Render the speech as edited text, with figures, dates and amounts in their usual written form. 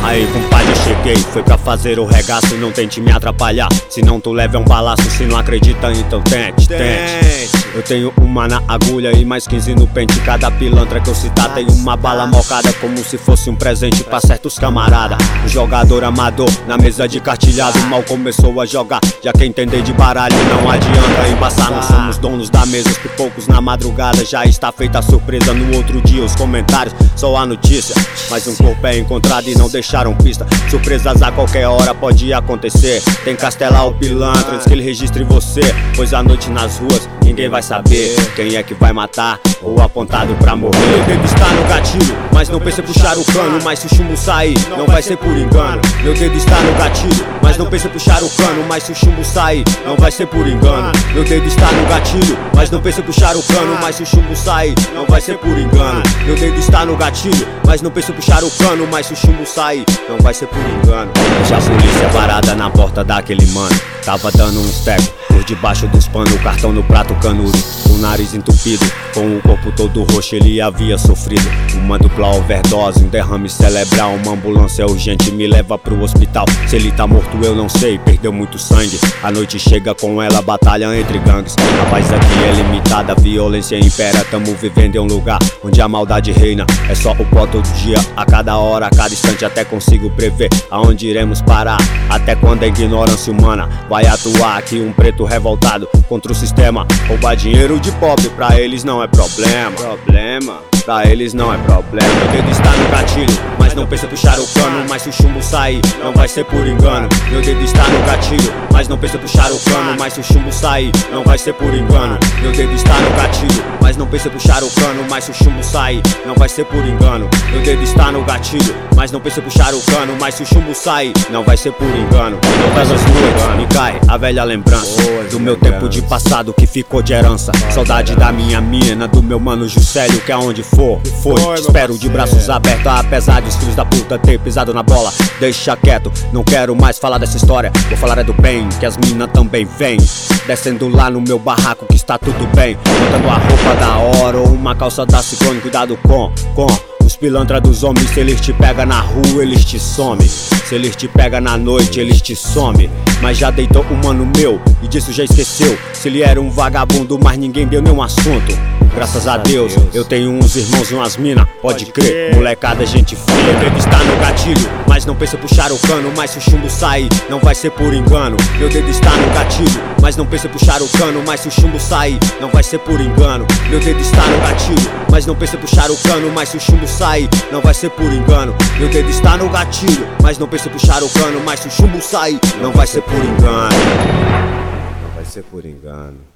Aí compadre, cheguei, foi pra fazer o regaço. Não tente me atrapalhar, senão tu leva um balaço. Se não acredita, então tente. Eu tenho uma na agulha e mais 15 no pente. Cada pilantra que eu citar tem uma bala mocada, como se fosse um presente pra certos camarada. O jogador amador na mesa de cartilhado mal começou a jogar. Já quem entender de baralho não adianta embaçar. Nós somos donos da mesa, os pipocos na madrugada. Já está feita a surpresa, no outro dia os comentários, só a notícia. Mas um corpo é encontrado e não deixaram pista. Surpresas a qualquer hora pode acontecer. Tem castelar o pilantra antes que ele registre você, pois à noite nas ruas ninguém vai saber quem é que vai matar ou apontado pra morrer. Meu dedo está no gatilho, mas não pense em puxar o cano. Mas se o chumbo sair, não vai ser por engano. Meu dedo está no gatilho, mas não pense em puxar o cano. Mas se o chumbo sair, não vai ser por engano. Meu dedo está no gatilho, mas não pense em puxar o cano. Mas se o chumbo sair, não vai ser por engano. Meu dedo está no gatilho, mas não pense em puxar o cano. Mas se o chumbo sair, não vai ser por engano. Já a polícia parada na porta daquele mano, tava dando uns tecos por debaixo dos panos, o cartão no prato canudo, o nariz entupido, com o corpo todo roxo ele havia sofrido uma dupla overdose, um derrame cerebral. Uma ambulância urgente me leva pro hospital. Se ele tá morto eu não sei, perdeu muito sangue. A noite chega com ela, batalha entre gangues. A paz aqui é limitada, a violência impera. Tamo vivendo em um lugar onde a maldade reina. É só o pó todo dia, a cada hora, a cada instante. Até consigo prever aonde iremos parar. Até quando a ignorância humana vai atuar. Aqui um preto revoltado contra o sistema. Roubar dinheiro de pobre pra eles não é problema. Pra eles não é problema. Meu dedo está no gatilho, mas não pense em puxar o cano. Mas se o chumbo sair, não vai ser por engano. Meu dedo está no gatilho, mas não pense em puxar o cano. Mas se o chumbo sair, não vai ser por engano. Meu dedo está no gatilho, mas não pense em puxar o cano. Mas se o chumbo sair, não vai ser por engano. Meu dedo está no gatilho, mas não pense em puxar o cano. Mas se o chumbo sair, não vai ser por engano. Todas as noites me cai a velha lembrança do meu tempo de passado que ficou de herança. Saudade da minha mina, do meu mano Juscelio, que aonde for, foi, te espero de braços abertos. Apesar de os filhos da puta ter pisado na bola, deixa quieto, não quero mais falar dessa história. Vou falar é do bem, que as minas também vêm descendo lá no meu barraco que está tudo bem, botando a roupa da hora ou uma calça da Ciclone. Cuidado com os pilantra dos homens. Se eles te pegam na rua, eles te somem. Se eles te pegam na noite, eles te somem. Mas já deitou um mano meu e disso já esqueceu. Se ele era um vagabundo, mas ninguém deu nenhum assunto. Graças a Deus, eu tenho uns irmãos e umas mina, pode crer, molecada, gente fria. Meu dedo está no gatilho, mas não pense em puxar o cano. Mas se o chumbo sair, não vai ser por engano. Meu dedo está no gatilho, mas não pense em puxar o cano. Mas se o chumbo sair, não vai ser por engano. Meu dedo está no gatilho, mas não pense em puxar o cano. Mas se o chumbo sair, não vai ser por engano. Meu dedo está no gatilho, mas não pense em puxar o cano. Mas se o chumbo sair, não vai ser por engano. Não vai ser por engano.